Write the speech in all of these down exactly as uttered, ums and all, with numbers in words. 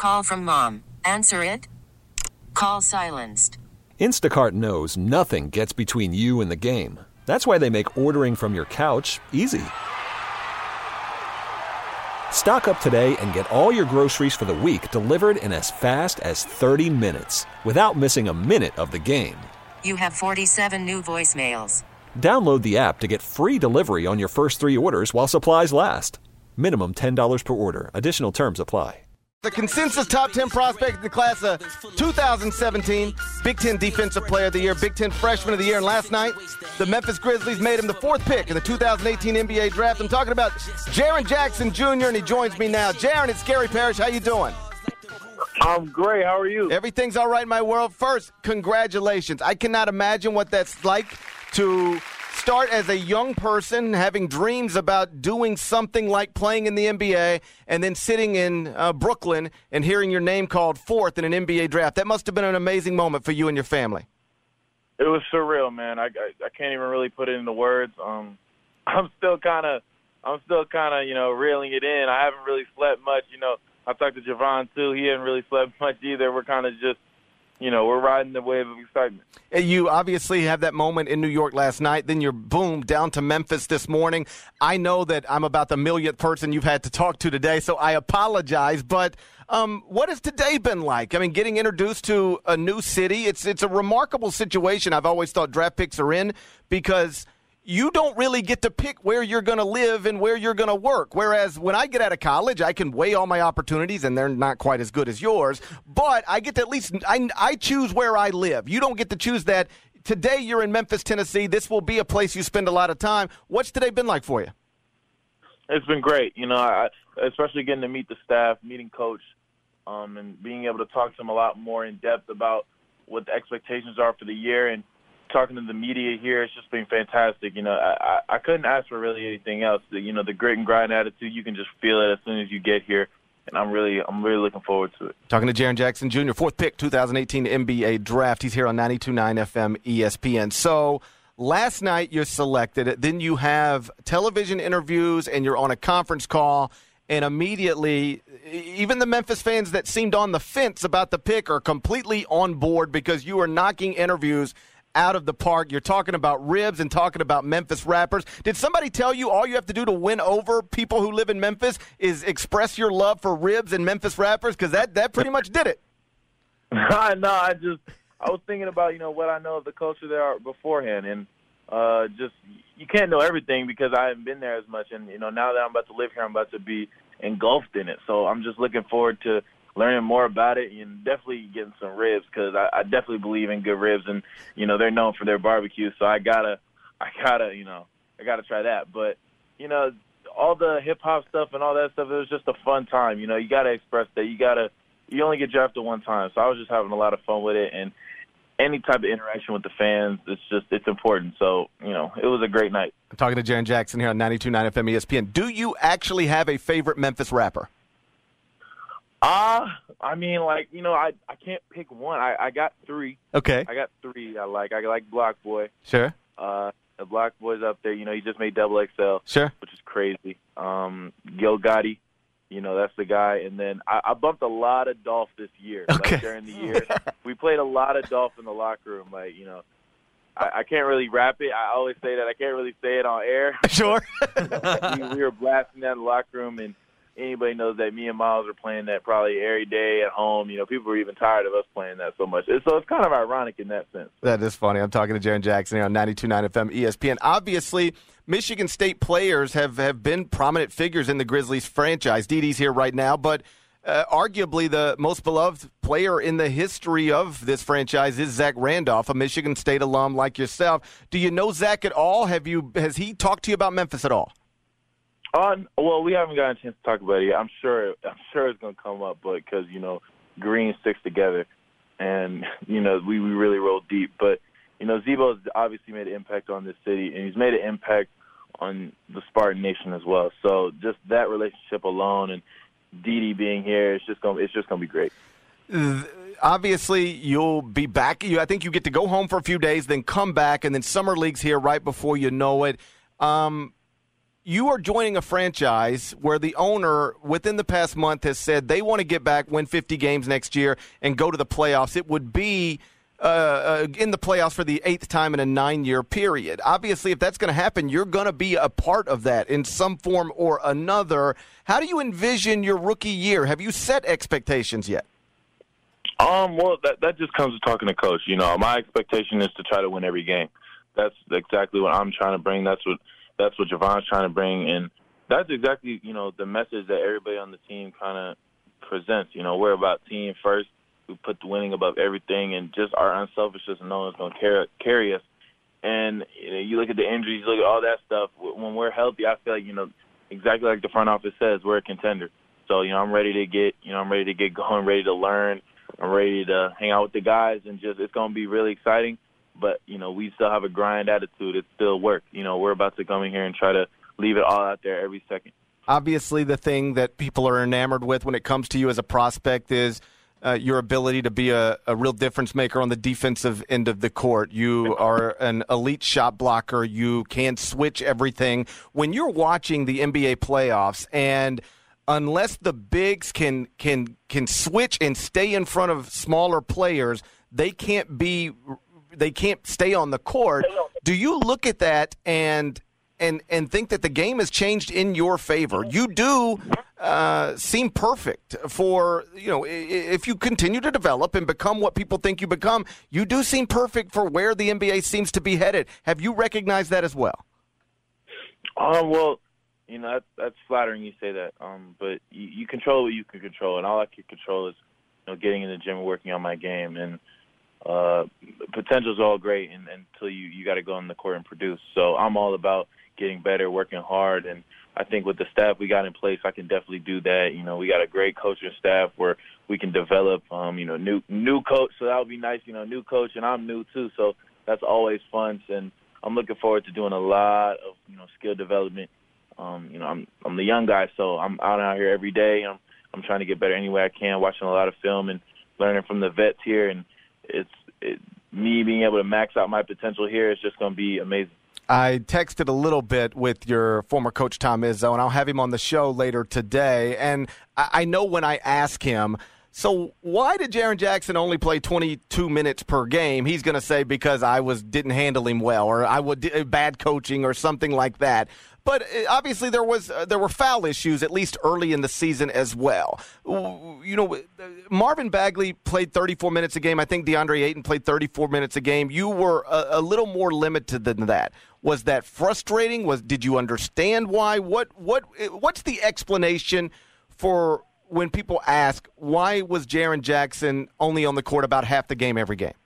Call from mom. Answer it. Call silenced. Instacart knows nothing gets between you and the game. That's why they make ordering from your couch easy. Stock up today and get all your groceries for the week delivered in as fast as thirty minutes without missing a minute of the game. You have forty-seven new voicemails. Download the app to get free delivery on your first three orders while supplies last. Minimum ten dollars per order. Additional terms apply. The consensus top ten prospect in the class of two thousand seventeen, Big Ten Defensive Player of the Year, Big Ten Freshman of the Year, and last night, the Memphis Grizzlies made him the fourth pick in the two thousand eighteen N B A Draft. I'm talking about Jaren Jackson Junior, and he joins me now. Jaren, it's Gary Parrish. How you doing? I'm great. How are you? Everything's all right in my world. First, congratulations. I cannot imagine what that's like to start as a young person having dreams about doing something like playing in the N B A and then sitting in uh, Brooklyn and hearing your name called fourth in an N B A draft. That must have been an amazing moment for you and your family. It was surreal, man. I, I, I can't even really put it into words. Um, I'm still kind of, I'm still kind of, you know, reeling it in. I haven't really slept much. You know, I talked to Javon too. He hadn't really slept much either. We're kind of just, you know, we're riding the wave of excitement. You obviously have that moment in New York last night. Then you're, boom, down to Memphis this morning. I know that I'm about the millionth person you've had to talk to today, so I apologize. But um, what has today been like? I mean, getting introduced to a new city, it's it's a remarkable situation I've always thought draft picks are in because you don't really get to pick where you're going to live and where you're going to work. Whereas when I get out of college, I can weigh all my opportunities, and they're not quite as good as yours. But I get to at least I, I choose where I live. You don't get to choose that. Today you're in Memphis, Tennessee. This will be a place you spend a lot of time. What's today been like for you? It's been great. You know, I, especially getting to meet the staff, meeting Coach, um, and being able to talk to him a lot more in depth about what the expectations are for the year and talking to the media here. It's just been fantastic. You know, I, I couldn't ask for really anything else. The, you know, the grit and grind attitude, you can just feel it as soon as you get here. And I'm really, I'm really looking forward to it. Talking to Jaren Jackson Junior, fourth pick, two thousand eighteen N B A Draft. He's here on ninety-two point nine F M E S P N. So last night you're selected. Then you have television interviews and you're on a conference call. And immediately, even the Memphis fans that seemed on the fence about the pick are completely on board because you are knocking interviews out of the park. You're talking about ribs and talking about Memphis rappers. Did somebody tell you all you have to do to win over people who live in Memphis is express your love for ribs and Memphis rappers? Because that, that pretty much did it. no, I just I was thinking about, you know, what I know of the culture there beforehand. And uh, just you can't know everything because I haven't been there as much. And, you know, now that I'm about to live here, I'm about to be engulfed in it. So I'm just looking forward to learning more about it and definitely getting some ribs because I, I definitely believe in good ribs, and you know they're known for their barbecue. So I gotta, I gotta, you know, I gotta try that. But you know, all the hip hop stuff and all that stuff, it was just a fun time. You know, you gotta express that. You gotta, you only get drafted one time. So I was just having a lot of fun with it, and any type of interaction with the fans, it's just it's important. So you know, it was a great night. I'm talking to Jaren Jackson here on ninety-two point nine F M E S P N. Do you actually have a favorite Memphis rapper? Uh, I mean, like, you know, I I can't pick one. I, I got three. Okay. I got three I like. I like Block Boy. Sure. Uh, the Block Boy's up there. You know, he just made Double X L. Sure. Which is crazy. Um, Gil Gotti, you know, that's the guy. And then I, I bumped a lot of Dolph this year. Okay. Like, during the year. We played a lot of Dolph in the locker room. Like, you know, I, I can't really rap it. I always say that. I can't really say it on air. Sure. we, we were blasting that in the locker room, and anybody knows that me and Miles are playing that probably every day at home. You know, people are even tired of us playing that so much. So it's kind of ironic in that sense. That is funny. I'm talking to Jaren Jackson here on ninety-two point nine F M E S P N. Obviously, Michigan State players have, have been prominent figures in the Grizzlies franchise. Didi's here right now, but uh, arguably the most beloved player in the history of this franchise is Zach Randolph, a Michigan State alum like yourself. Do you know Zach at all? Have you has he talked to you about Memphis at all? Uh, well, we haven't gotten a chance to talk about it yet. I'm sure, I'm sure it's going to come up, but because, you know, Green sticks together, and, you know, we, we really roll deep. But, you know, Z-Bo's obviously made an impact on this city, and he's made an impact on the Spartan Nation as well. So just that relationship alone and Didi being here, it's just going it's just going to be great. Obviously, you'll be back. You, I think you get to go home for a few days, then come back, and then Summer League's here right before you know it. Um you are joining a franchise where the owner, within the past month, has said they want to get back, win fifty games next year, and go to the playoffs. It would be uh, uh, in the playoffs for the eighth time in a nine-year period. Obviously, if that's going to happen, you're going to be a part of that in some form or another. How do you envision your rookie year? Have you set expectations yet? Um, well, that that just comes to talking to coach. You know, my expectation is to try to win every game. That's exactly what I'm trying to bring. That's what that's what Javon's trying to bring, and that's exactly, you know, the message that everybody on the team kind of presents. You know, we're about team first. We put the winning above everything, and just our unselfishness and knowing it's going to carry carry us. And you know, you look at the injuries, you look at all that stuff. When we're healthy, I feel like, you know, exactly like the front office says, we're a contender. So, you know, I'm ready to get, you know, I'm ready to get going, ready to learn. I'm ready to hang out with the guys, and just it's going to be really exciting. But, you know, we still have a grind attitude. It's still work. You know, we're about to come in here and try to leave it all out there every second. Obviously, the thing that people are enamored with when it comes to you as a prospect is uh, your ability to be a, a real difference maker on the defensive end of the court. You are an elite shot blocker. You can switch everything. When you're watching the N B A playoffs, and unless the bigs can can can switch and stay in front of smaller players, they can't be they can't stay on the court. Do you look at that and and and think that the game has changed in your favor? You do uh, seem perfect for, you know, if you continue to develop and become what people think you become, you do seem perfect for where the N B A seems to be headed. Have you recognized that as well? Um, well, you know, that's, that's flattering you say that, um, but you, you control what you can control, and all I can control is, you know, getting in the gym and working on my game. And uh, potential's all great and, until you, you got to go on the court and produce. So I'm all about getting better, working hard, and I think with the staff we got in place, I can definitely do that. You know, we got a great coaching staff where we can develop, um, you know, new new coach, so that would be nice, you know, new coach, and I'm new too, so that's always fun, and I'm looking forward to doing a lot of, you know, skill development. Um, you know, I'm I'm the young guy, so I'm out out here every day. I'm I'm trying to get better any way I can, watching a lot of film and learning from the vets here, and it's it, me being able to max out my potential here is just going to be amazing. I texted a little bit with your former coach, Tom Izzo, and I'll have him on the show later today. And I know when I ask him, so why did Jaren Jackson only play twenty-two minutes per game? He's going to say because I was didn't handle him well, or I would bad coaching, or something like that. But obviously there was uh, there were foul issues, at least early in the season as well. You know, Marvin Bagley played thirty-four minutes a game. I think DeAndre Ayton played thirty-four minutes a game. You were a, a little more limited than that. Was that frustrating? Was did you understand why? What what what's the explanation for when people ask why was Jaren Jackson only on the court about half the game every game?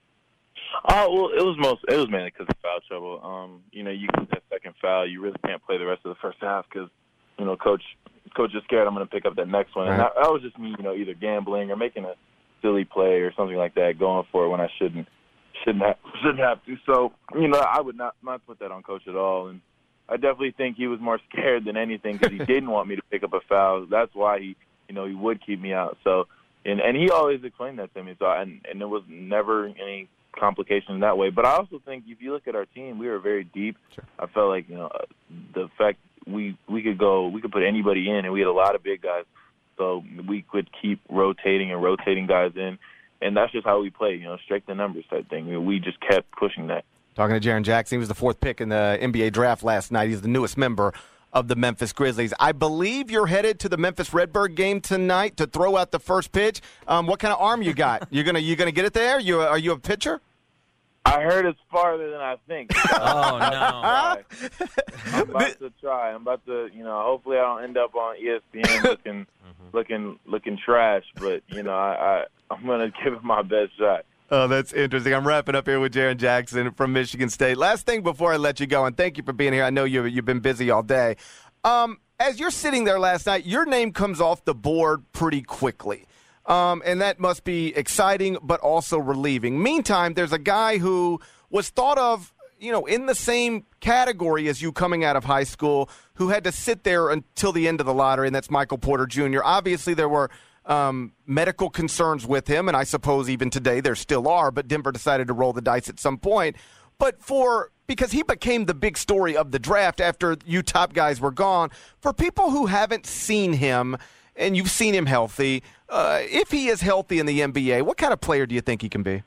Oh, well, it was most it was mainly because of foul trouble. Um, you know, you get that second foul, you really can't play the rest of the first half because, you know, coach coach is scared I'm going to pick up that next one. Right. And that, that was just me, you know, either gambling or making a silly play or something like that, going for it when I shouldn't shouldn't have, shouldn't have to. So, you know, I would not not put that on coach at all. And I definitely think he was more scared than anything because he didn't want me to pick up a foul. That's why he, you know, he would keep me out. So, and and he always explained that to me. So, I, and and there was never any complications that way. But I also think if you look at our team, we were very deep. Sure. I felt like, you know, the fact we we could go, we could put anybody in, and we had a lot of big guys. So we could keep rotating and rotating guys in, and that's just how we play, you know, straight the numbers type thing. I mean, we just kept pushing that. Talking to Jaren Jackson, he was the fourth pick in the N B A draft last night. He's the newest member of the Memphis Grizzlies. I believe you're headed to the Memphis Redbird game tonight to throw out the first pitch. Um, what kind of arm you got? You're gonna you gonna get it there? You are you a pitcher? I heard it's farther than I think. Oh, no. I'm about to try. I'm about to, you know, hopefully I don't end up on E S P N looking mm-hmm. looking, looking trash. But, you know, I, I, I'm going to give it my best shot. Oh, that's interesting. I'm wrapping up here with Jaren Jackson from Michigan State. Last thing before I let you go, and thank you for being here. I know you've, you've been busy all day. Um, as you're sitting there last night, your name comes off the board pretty quickly. Um, and that must be exciting, but also relieving. Meantime, there's a guy who was thought of, you know, in the same category as you coming out of high school, who had to sit there until the end of the lottery, and that's Michael Porter Junior Obviously, there were um, medical concerns with him, and I suppose even today there still are, but Denver decided to roll the dice at some point. But for because he became the big story of the draft after you top guys were gone. For people who haven't seen him, and you've seen him healthy, uh, if he is healthy in the N B A, what kind of player do you think he can be?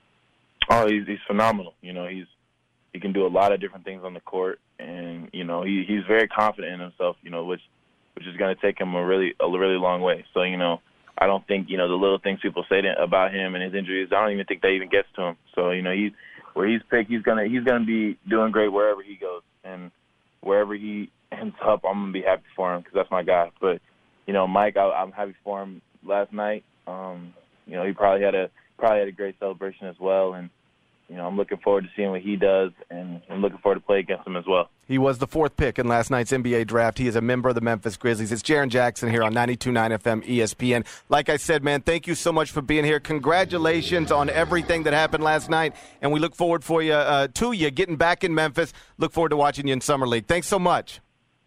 Oh, he's, he's phenomenal. You know, he's he can do a lot of different things on the court, and you know, he he's very confident in himself. You know, which which is going to take him a really a really long way. So you know, I don't think you know the little things people say to, about him and his injuries. I don't even think that even gets to him. So you know, he where he's picked, he's gonna he's gonna be doing great wherever he goes, and wherever he ends up, I'm gonna be happy for him because that's my guy. But you know, Mike, I, I'm happy for him last night. Um, you know, he probably had a probably had a great celebration as well, and you know, I'm looking forward to seeing what he does, and I'm looking forward to play against him as well. He was the fourth pick in last night's N B A draft. He is a member of the Memphis Grizzlies. It's Jaren Jackson here on ninety-two point nine F M E S P N. Like I said, man, thank you so much for being here. Congratulations on everything that happened last night, and we look forward for you uh, to you getting back in Memphis. Look forward to watching you in Summer League. Thanks so much.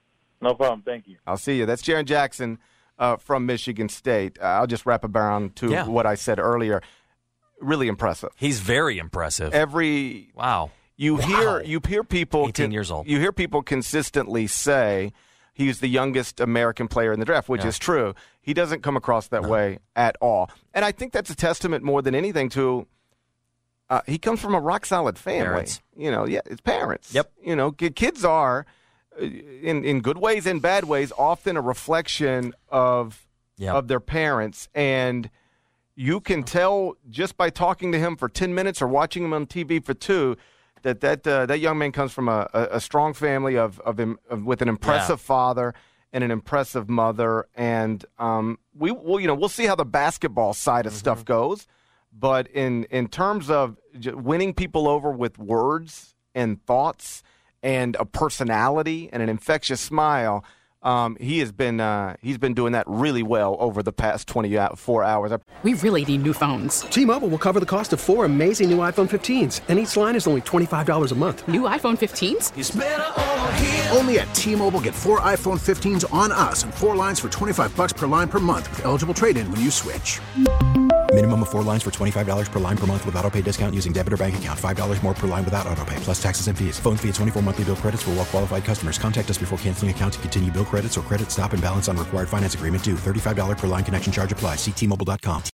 No problem. Thank you. I'll see you. That's Jaren Jackson uh, from Michigan State. Uh, I'll just wrap it around to Yeah. what I said earlier. Really impressive. He's very impressive. Every wow. You Wow. hear you hear people eighteen con- years old. You hear people consistently say he's the youngest American player in the draft, which Yeah. is true. He doesn't come across that No. way at all. And I think that's a testament more than anything to uh, he comes from a rock solid family. Parents. You know, yeah, it's parents. Yep. You know, ki- kids are uh, in in good ways and bad ways often a reflection of Yep. of their parents, and you can tell just by talking to him for ten minutes or watching him on T V for two that that, uh, that young man comes from a, a, a strong family of, of, him, of with an impressive Yeah. father and an impressive mother. And um, we will, you know, we'll see how the basketball side of Mm-hmm. stuff goes. But in, in terms of j- winning people over with words and thoughts and a personality and an infectious smile, Um, he has been uh, he's been doing that really well over the past twenty-four hours. We really need new phones. T-Mobile will cover the cost of four amazing new iPhone fifteens, and each line is only twenty-five dollars a month. New iPhone fifteens? It's better over here. Only at T-Mobile, get four iPhone fifteens on us and four lines for twenty-five dollars per line per month with eligible trade-in when you switch. Minimum of four lines for twenty-five dollars per line per month with autopay discount using debit or bank account. five dollars more per line without autopay, plus taxes and fees. Phone fee at twenty-four monthly bill credits for well-qualified customers. Contact us before canceling account to continue bill credits or credit stop and balance on required finance agreement due. thirty-five dollars per line connection charge applies. See T Mobile dot com.